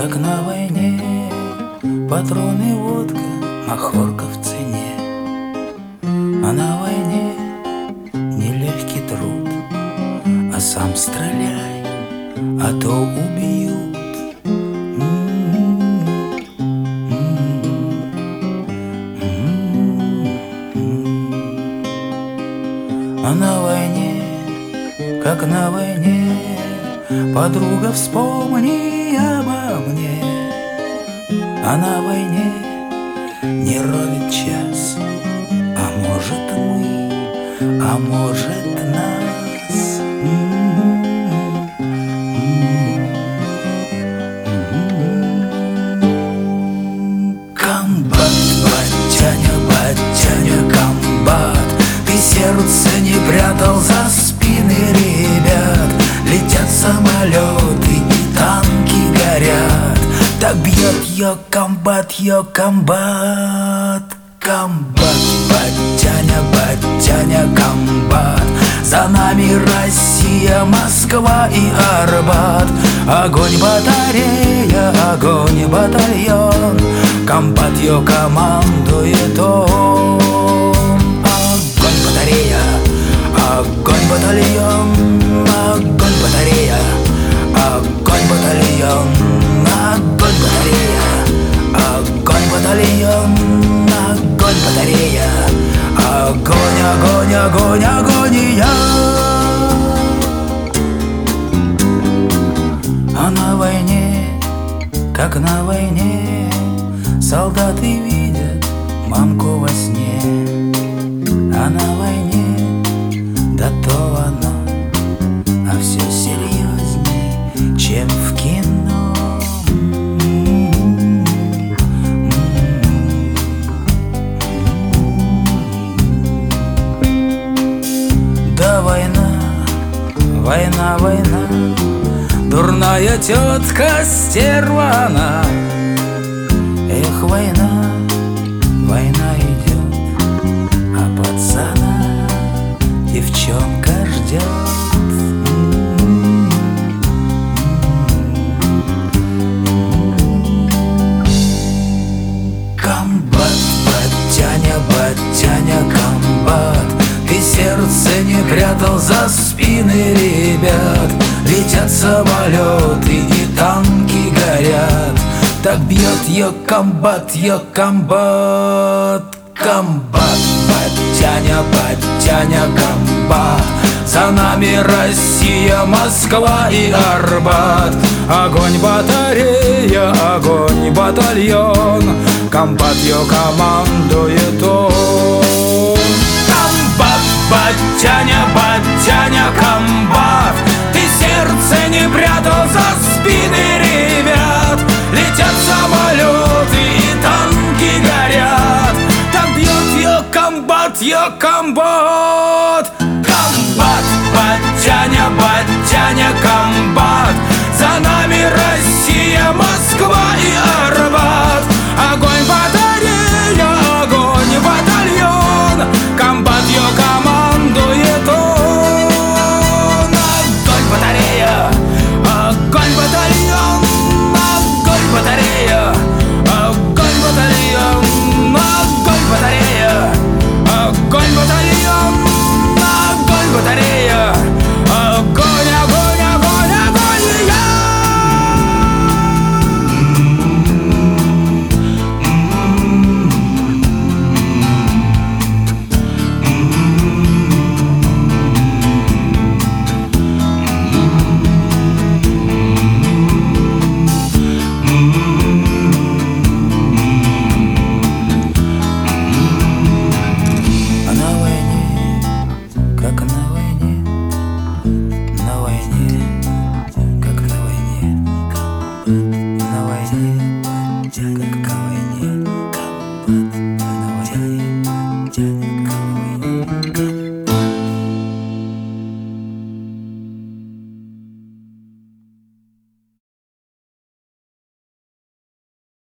как на войне. Патроны, водка, махорка в цене. А на войне нелегкий труд, а сам стреляй, а то убьют. А на войне, как на войне, подруга, вспомни обо мне. А на войне не ровен час, а может мы, а может нас. Комбат, батяня, комбат, ты сердце не прятал за спины ребят. Летят самолеты и танки горят. Так бьет ее комбат, комбат, батяня, комбат. За нами Россия, Москва и Арбат. Огонь батарея, огонь батальон, комбат ее командует он. Огонь батарея, огонь батальон, огонь батарея, огонь батальон, огонь батарея, огонь батальон, огонь батарея, огонь, огонь, огонь, агония. А на войне, как на войне, солдаты видят мамку во сне. А на войне, да то оно, а все серьезней, чем в кино. Да война, война, война, дурная тетка стерва она. Эх, война, война идет, а пацана девчонка ждет. Комбат, батяня, комбат, ты сердце не прятал за спины ребят. Летят самолеты и танки горят. Так бьет ее комбат, комбат, батяня, комбат. За нами Россия, Москва и Арбат. Огонь батарея, огонь батальон, комбат ее командует он. Комбат, батяня, комбат, ты сердце не прятал за спины ребят. Летят самолеты и танки горят. Так бьет ее комбат, комбат.